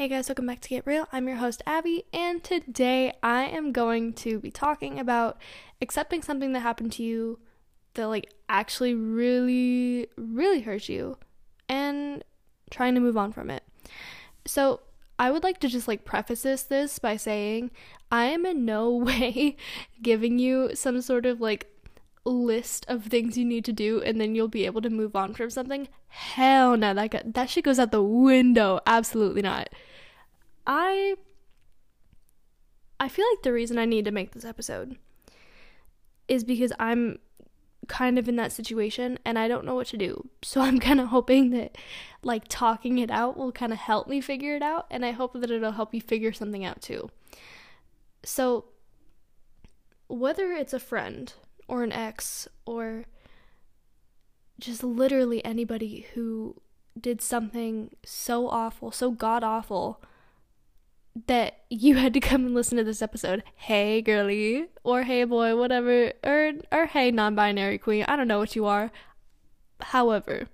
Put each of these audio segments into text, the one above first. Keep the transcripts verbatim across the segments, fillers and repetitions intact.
Hey guys, welcome back to Get Real. I'm your host Abby, and today I am going to be talking about accepting something that happened to you that like actually really, really hurt you and trying to move on from it. So I would like to just like preface this, this by saying I am in no way giving you some sort of like list of things you need to do and then you'll be able to move on from something. Hell no, that got, that shit goes out the window. Absolutely not. I I feel like the reason I need to make this episode is because I'm kind of in that situation and I don't know what to do. So I'm kind of hoping that like talking it out will kind of help me figure it out, and I hope that it'll help you figure something out too. So whether it's a friend or an ex or just literally anybody who did something so awful, so god awful, that you had to come and listen to this episode, hey girly, or hey boy, whatever, or or hey non-binary queen, I don't know what you are. However,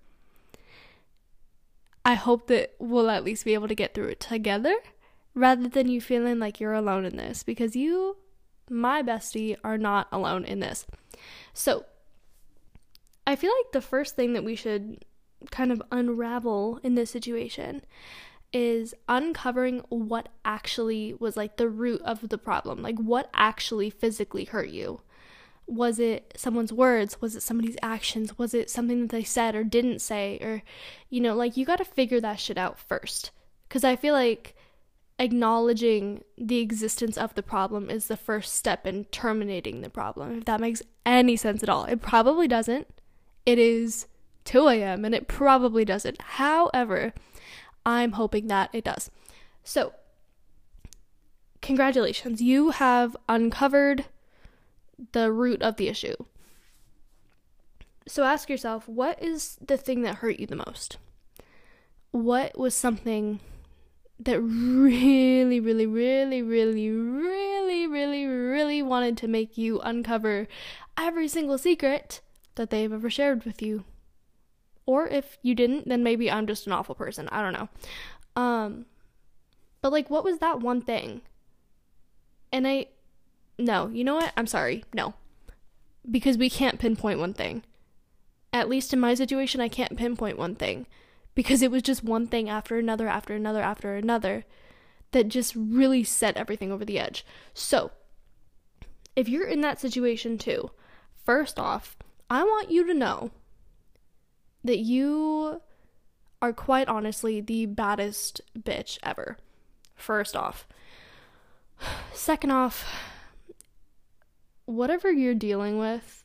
I hope that we'll at least be able to get through it together, rather than you feeling like you're alone in this, because you, my bestie, are not alone in this. So, I feel like the first thing that we should kind of unravel in this situation is uncovering what actually was like the root of the problem. Like what actually physically hurt you. Was it someone's words? Was it somebody's actions? Was it something that they said or didn't say? Or, you know, like you got to figure that shit out first. Because I feel like acknowledging the existence of the problem is the first step in terminating the problem, if that makes any sense at all. It probably doesn't. It is two a.m. and it probably doesn't. However, I'm hoping that it does. So, congratulations. You have uncovered the root of the issue. So ask yourself, what is the thing that hurt you the most? What was something that really, really, really, really, really, really, really wanted to make you uncover every single secret that they've ever shared with you? Or if you didn't, then maybe I'm just an awful person. I don't know. Um, but like, what was that one thing? And I, no, you know what? I'm sorry. No. Because we can't pinpoint one thing. At least in my situation, I can't pinpoint one thing. Because it was just one thing after another, after another, after another, that just really set everything over the edge. So, if you're in that situation too, first off, I want you to know that you are quite honestly the baddest bitch ever. First off. Second off, whatever you're dealing with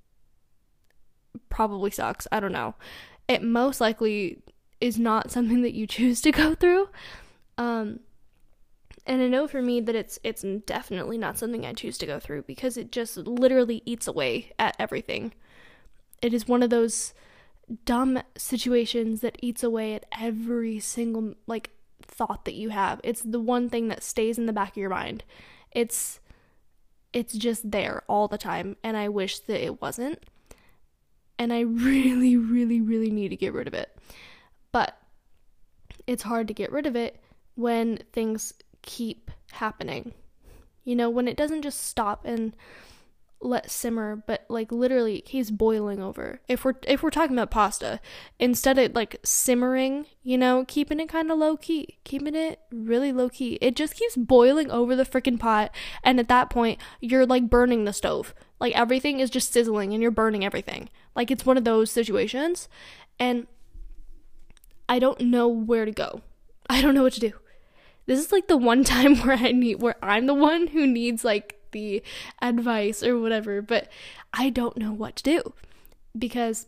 probably sucks. I don't know. It most likely is not something that you choose to go through. Um, and I know for me that it's it's definitely not something I choose to go through, because it just literally eats away at everything. It is one of those dumb situations that eats away at every single like thought that you have. It's the one thing that stays in the back of your mind. It's it's just there all the time, and I wish that it wasn't. And I really, really, really need to get rid of it. But it's hard to get rid of it when things keep happening. You know, when it doesn't just stop and let simmer, but like literally keeps boiling over. If we're if we're talking about pasta, instead of like simmering, you know, keeping it kind of low key, keeping it really low key, it just keeps boiling over the freaking pot, and at that point you're like burning the stove. Like everything is just sizzling and you're burning everything. Like it's one of those situations, and I don't know where to go. I don't know what to do. This is like the one time where I need where I'm the one who needs like the advice or whatever, but I don't know what to do, because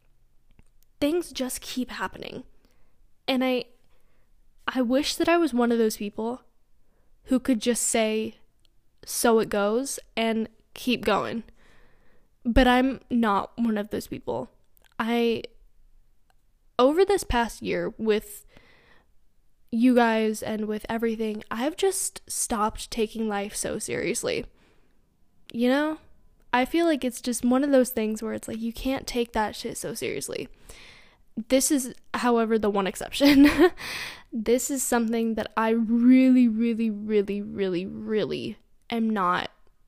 things just keep happening. And I I wish that I was one of those people who could just say, so it goes, and keep going. But I'm not one of those people. I over this past year with you guys and with everything, I've just stopped taking life so seriously. You know? I feel like it's just one of those things where it's like you can't take that shit so seriously. This is, however, the one exception. This is something that I really, really, really, really, really am not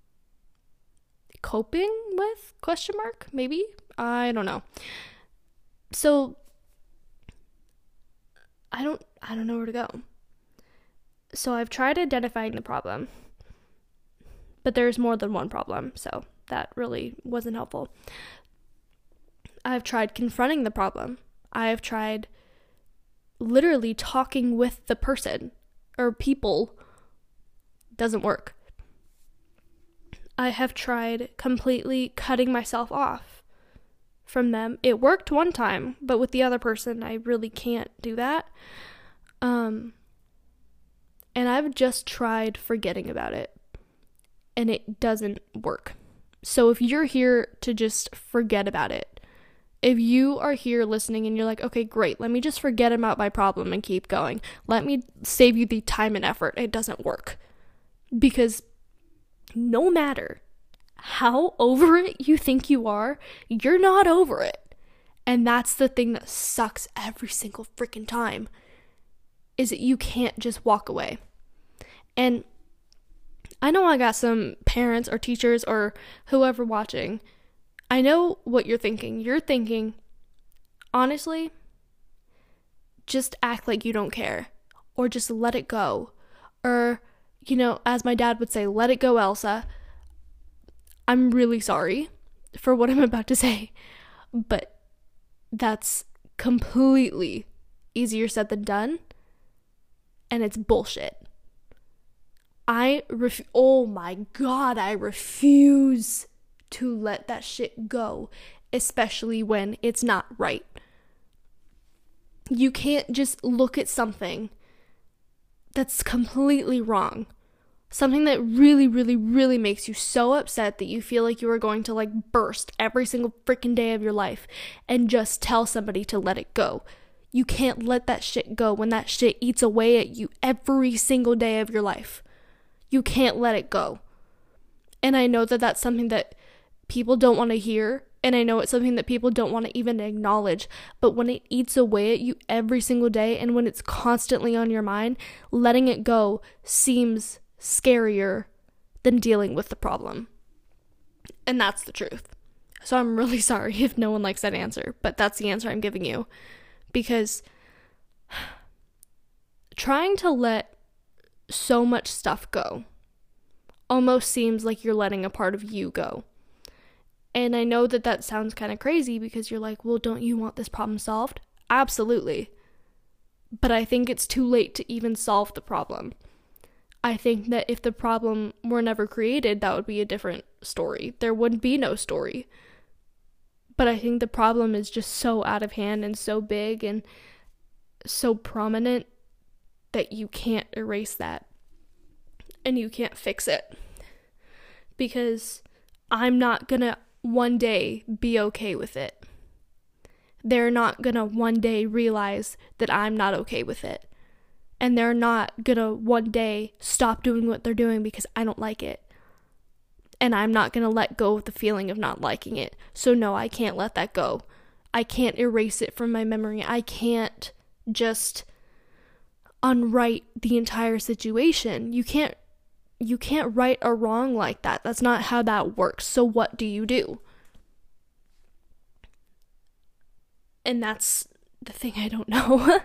coping with, question mark, maybe? I don't know. So, I don't, I don't know where to go. So I've tried identifying the problem, but there's more than one problem, so that really wasn't helpful. I've tried confronting the problem. I've tried literally talking with the person or people. Doesn't work. I have tried completely cutting myself off from them. It worked one time, but with the other person, I really can't do that. Um, and I've just tried forgetting about it, and it doesn't work. So if you're here to just forget about it, if you are here listening and you're like, okay, great, let me just forget about my problem and keep going. Let me save you the time and effort. It doesn't work. Because no matter how over it you think you are, you're not over it. And that's the thing that sucks every single freaking time, is that you can't just walk away. And I know I got some parents or teachers or whoever watching. I know what you're thinking. You're thinking, honestly, just act like you don't care, or just let it go. Or, you know, as my dad would say, let it go, Elsa. I'm really sorry for what I'm about to say, but that's completely easier said than done, and it's bullshit. I ref- oh my god, I refuse to let that shit go, especially when it's not right. You can't just look at something that's completely wrong, something that really, really, really makes you so upset that you feel like you are going to like burst every single freaking day of your life, and just tell somebody to let it go. You can't let that shit go when that shit eats away at you every single day of your life. You can't let it go. And I know that that's something that people don't want to hear, and I know it's something that people don't want to even acknowledge, but when it eats away at you every single day, and when it's constantly on your mind, letting it go seems scarier than dealing with the problem. And that's the truth. So I'm really sorry if no one likes that answer, but that's the answer I'm giving you. Because trying to let so much stuff go almost seems like you're letting a part of you go. And I know that that sounds kind of crazy, because you're like, well, don't you want this problem solved? Absolutely. But I think it's too late to even solve the problem. I think that if the problem were never created, that would be a different story. There wouldn't be no story. But I think the problem is just so out of hand and so big and so prominent that you can't erase that. And you can't fix it. Because I'm not gonna one day be okay with it. They're not gonna one day realize that I'm not okay with it. And they're not gonna one day stop doing what they're doing because I don't like it. And I'm not gonna let go of the feeling of not liking it. So no, I can't let that go. I can't erase it from my memory. I can't just unwrite the entire situation. You can't You can't right a wrong like that. That's not how that works. So what do you do? And that's the thing I don't know.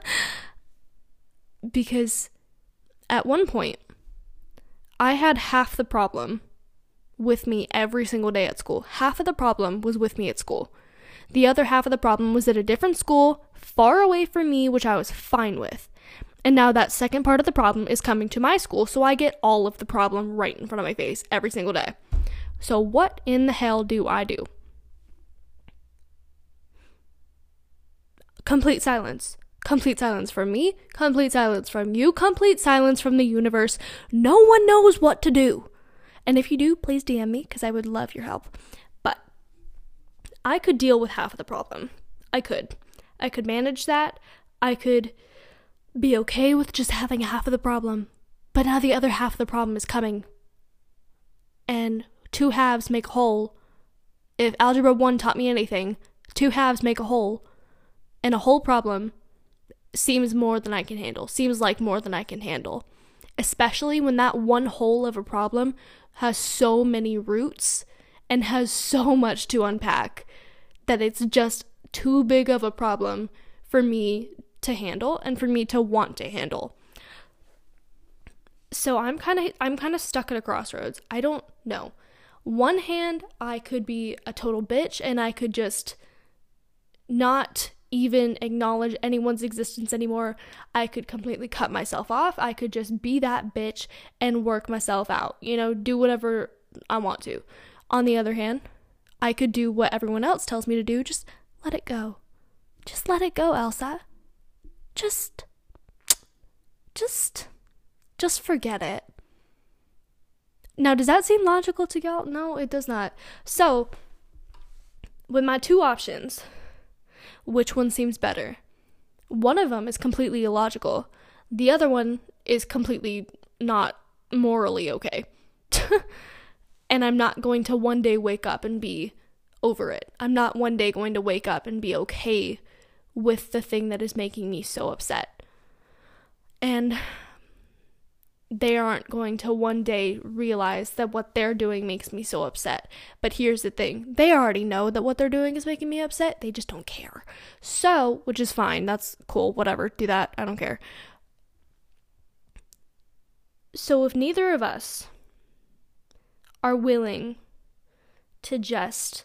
Because at one point, I had half the problem with me every single day at school. Half of the problem was with me at school. The other half of the problem was at a different school, far away from me, which I was fine with. And now that second part of the problem is coming to my school, so I get all of the problem right in front of my face every single day. So what in the hell do I do? Complete silence. Complete silence from me. Complete silence from you. Complete silence from the universe. No one knows what to do. And if you do, please D M me, because I would love your help. But I could deal with half of the problem. I could. I could manage that. I could be okay with just having half of the problem, but now the other half of the problem is coming, and two halves make a whole. If algebra one taught me anything, two halves make a whole. And a whole problem seems more than I can handle, seems like more than I can handle. Especially when that one hole of a problem has so many roots and has so much to unpack that it's just too big of a problem for me to handle and for me to want to handle. So I'm kind of I'm kind of stuck at a crossroads. I don't know. One hand, I could be a total bitch and I could just not even acknowledge anyone's existence anymore. I could completely cut myself off. I could just be that bitch and work myself out, you know, do whatever I want to. On the other hand, I could do what everyone else tells me to do. Just let it go. Just let it go, Elsa. Just, just, just forget it. Now, does that seem logical to y'all? No, it does not. So, with my two options, which one seems better? One of them is completely illogical. The other one is completely not morally okay. And I'm not going to one day wake up and be over it. I'm not one day going to wake up and be okay with the thing that is making me so upset. And they aren't going to one day realize that what they're doing makes me so upset. But here's the thing. They already know that what they're doing is making me upset. They just don't care. So, which is fine. That's cool. Whatever. Do that. I don't care. So if neither of us are willing to just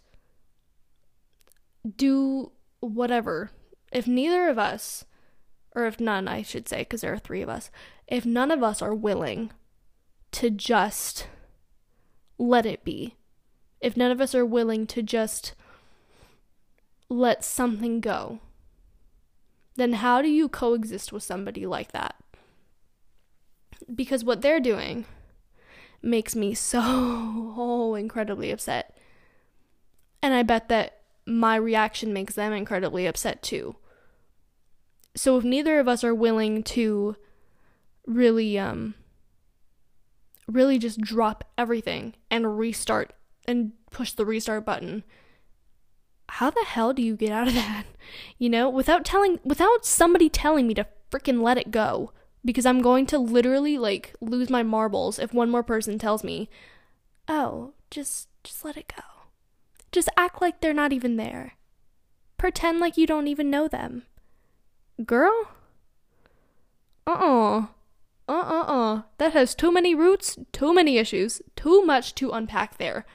do whatever, if neither of us, or if none, I should say, because there are three of us, if none of us are willing to just let it be, if none of us are willing to just let something go, then how do you coexist with somebody like that? Because what they're doing makes me so oh, incredibly upset. And I bet that my reaction makes them incredibly upset too. So if neither of us are willing to really, um, really just drop everything and restart and push the restart button, how the hell do you get out of that? You know, without telling, without somebody telling me to freaking let it go, because I'm going to literally like lose my marbles if one more person tells me, oh, just, just let it go. Just act like they're not even there. Pretend like you don't even know them. Girl? Uh-uh. Uh-uh-uh. That has too many roots, too many issues, too much to unpack there.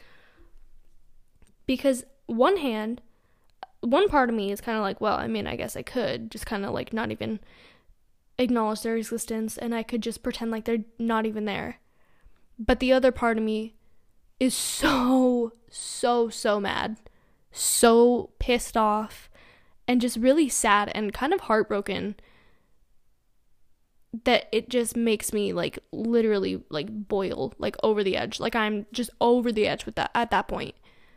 Because one hand, one part of me is kind of like, well, I mean, I guess I could just kind of like not even acknowledge their existence and I could just pretend like they're not even there. But the other part of me is so, so, so mad, so pissed off, and just really sad and kind of heartbroken that it just makes me like literally like boil, like over the edge. Like I'm just over the edge with that at that point.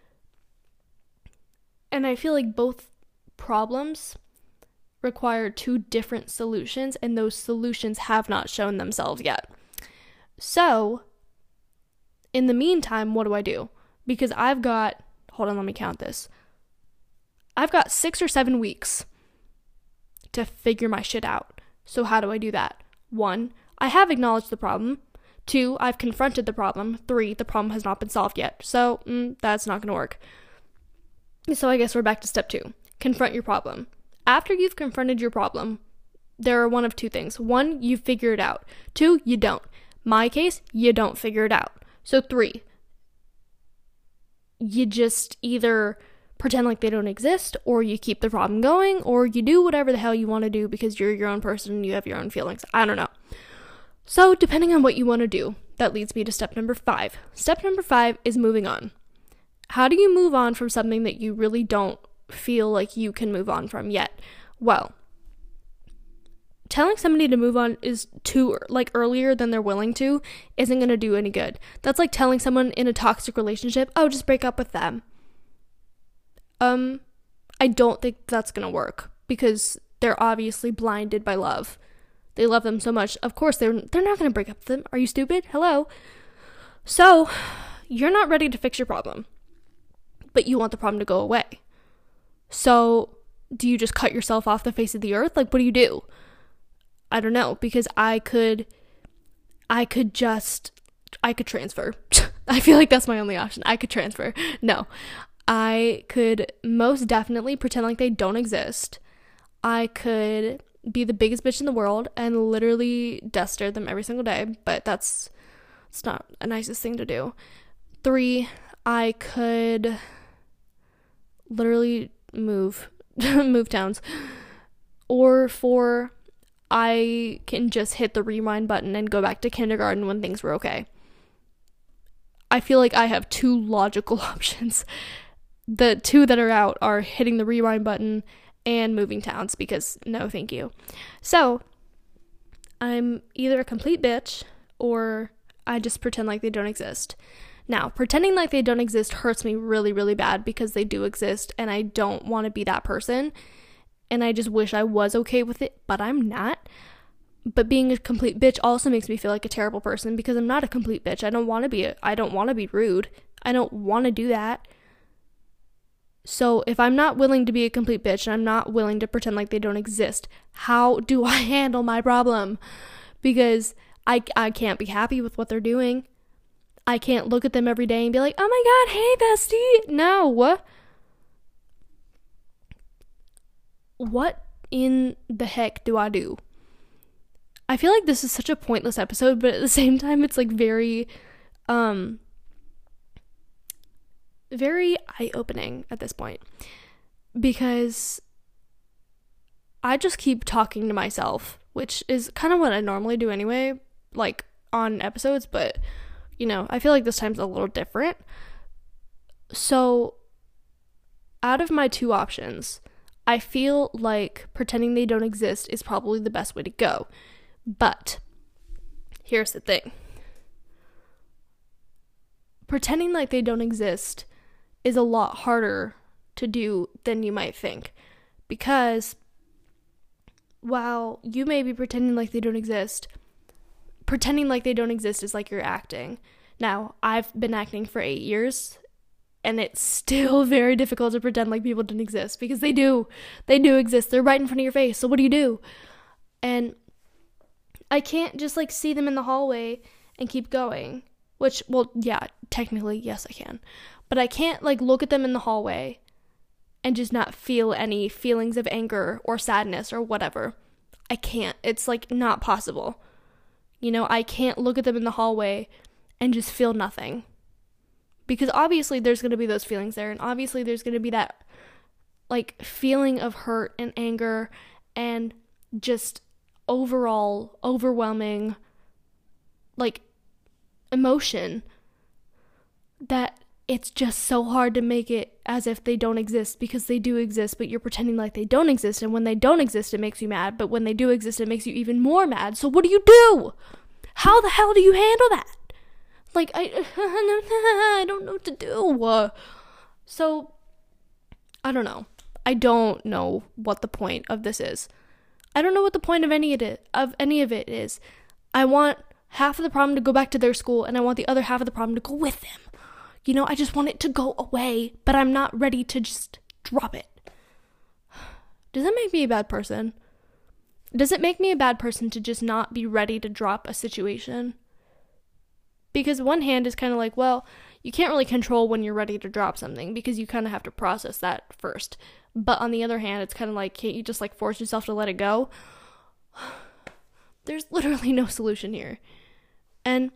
And I feel like both problems require two different solutions, and those solutions have not shown themselves yet. So, in the meantime, what do I do? Because I've got, hold on, let me count this. I've got six or seven weeks to figure my shit out. So how do I do that? One, I have acknowledged the problem. Two, I've confronted the problem. Three, the problem has not been solved yet. So mm, that's not going to work. So I guess we're back to step two. Confront your problem. After you've confronted your problem, there are one of two things. One, you figure it out. Two, you don't. My case, you don't figure it out. So three, you just either pretend like they don't exist, or you keep the problem going, or you do whatever the hell you want to do because you're your own person and you have your own feelings. I don't know. So depending on what you want to do, that leads me to step number five. Step number five is moving on. How do you move on from something that you really don't feel like you can move on from yet? Well, telling somebody to move on is too, like, earlier than they're willing to isn't going to do any good. That's like telling someone in a toxic relationship, oh, just break up with them. Um, I don't think that's going to work because they're obviously blinded by love. They love them so much. Of course, they're, they're not going to break up with them. Are you stupid? Hello? So, you're not ready to fix your problem, but you want the problem to go away. So, do you just cut yourself off the face of the earth? Like, what do you do? I don't know, because I could, I could just, I could transfer. I feel like that's my only option. I could transfer. No, I could most definitely pretend like they don't exist. I could be the biggest bitch in the world and literally death stare them every single day, but that's, it's not a nicest thing to do. Three, I could literally move, move towns. Or four, I can just hit the rewind button and go back to kindergarten when things were okay. I feel like I have two logical options. The two that are out are hitting the rewind button and moving towns, because no thank you. So I'm either a complete bitch or I just pretend like they don't exist. Now, pretending like they don't exist hurts me really, really bad because they do exist and I don't want to be that person. And I just wish I was okay with it, but I'm not. But being a complete bitch also makes me feel like a terrible person because I'm not a complete bitch. I don't want to be a, I don't want to be rude. I don't want to do that. So if I'm not willing to be a complete bitch and I'm not willing to pretend like they don't exist, how do I handle my problem? Because I, I can't be happy with what they're doing. I can't look at them every day and be like, oh my god, hey bestie. No. What in the heck do I do? I feel like this is such a pointless episode, but at the same time, it's like very, um, very eye-opening at this point. Because I just keep talking to myself, which is kind of what I normally do anyway, like on episodes, but, you know, I feel like this time's a little different. So, out of my two options, I feel like pretending they don't exist is probably the best way to go. But here's the thing. Pretending like they don't exist is a lot harder to do than you might think. Because while you may be pretending like they don't exist, pretending like they don't exist is like you're acting. Now, I've been acting for eight years. And it's still very difficult to pretend like people don't exist because they do. They do exist. They're right in front of your face. So what do you do? And I can't just like see them in the hallway and keep going. Which, well, yeah, technically, yes, I can. But I can't like look at them in the hallway and just not feel any feelings of anger or sadness or whatever. I can't. It's like not possible. You know, I can't look at them in the hallway and just feel nothing. Because obviously there's going to be those feelings there. And obviously there's going to be that, like, feeling of hurt and anger and just overall overwhelming, like, emotion that it's just so hard to make it as if they don't exist because they do exist, but you're pretending like they don't exist. And when they don't exist, it makes you mad. But when they do exist, it makes you even more mad. So what do you do? How the hell do you handle that? Like, I, I don't know what to do. So, I don't know. I don't know what the point of this is. I don't know what the point of any of it, of any of it is. I want half of the problem to go back to their school, and I want the other half of the problem to go with them. You know, I just want it to go away, but I'm not ready to just drop it. Does that make me a bad person? Does it make me a bad person to just not be ready to drop a situation? Because one hand is kind of like, well, you can't really control when you're ready to drop something because you kind of have to process that first. But on the other hand, it's kind of like, can't you just like force yourself to let it go? There's literally no solution here. And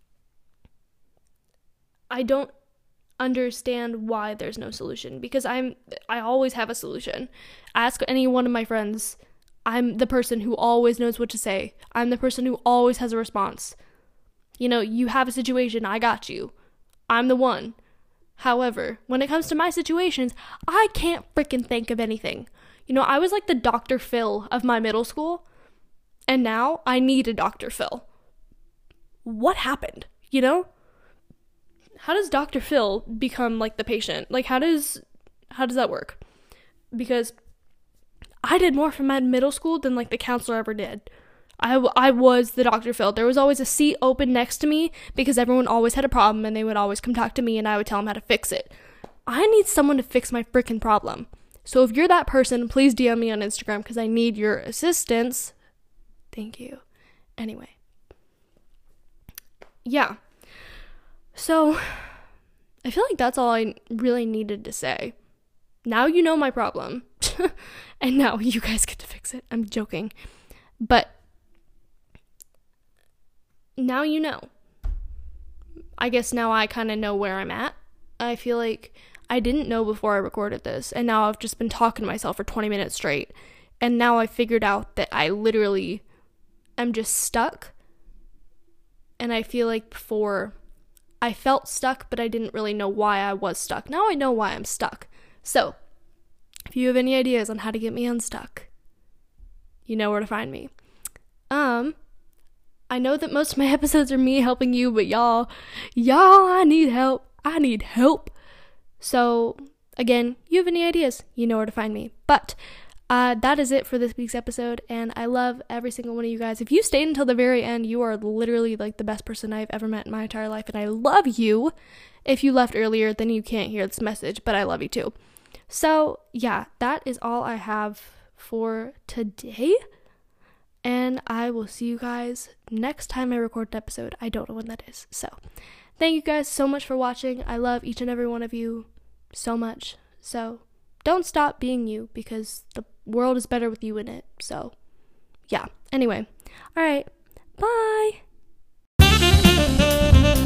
I don't understand why there's no solution because I'm, I always have a solution. Ask any one of my friends. I'm the person who always knows what to say. I'm the person who always has a response. You know, you have a situation, I got you. I'm the one. However, when it comes to my situations, I can't freaking think of anything. You know, I was like the Doctor Phil of my middle school, and now I need a Doctor Phil. What happened? You know? How does Doctor Phil become like the patient? Like, how does, how does that work? Because I did more for my middle school than like the counselor ever did. I, I was the Doctor Phil. There was always a seat open next to me because everyone always had a problem and they would always come talk to me and I would tell them how to fix it. I need someone to fix my freaking problem. So if you're that person, please D M me on Instagram because I need your assistance. Thank you. Anyway. Yeah. So I feel like that's all I really needed to say. Now you know my problem. And now you guys get to fix it. I'm joking. But now you know. I guess now I kind of know where I'm at. I feel like I didn't know before I recorded this, and now I've just been talking to myself for twenty minutes straight, and now I figured out that I literally am just stuck, and I feel like before I felt stuck, but I didn't really know why I was stuck. Now I know why I'm stuck. So, if you have any ideas on how to get me unstuck, you know where to find me. Um... I know that most of my episodes are me helping you, but y'all, y'all, I need help. I need help. So, again, you have any ideas, you know where to find me. But uh, that is it for this week's episode, and I love every single one of you guys. If you stayed until the very end, you are literally like the best person I've ever met in my entire life, and I love you. If you left earlier, then you can't hear this message, but I love you too. So, yeah, that is all I have for today. And I will see you guys next time I record an episode. I don't know when that is. So, thank you guys so much for watching. I love each and every one of you so much. So, don't stop being you because the world is better with you in it. So, yeah. Anyway. All right. Bye.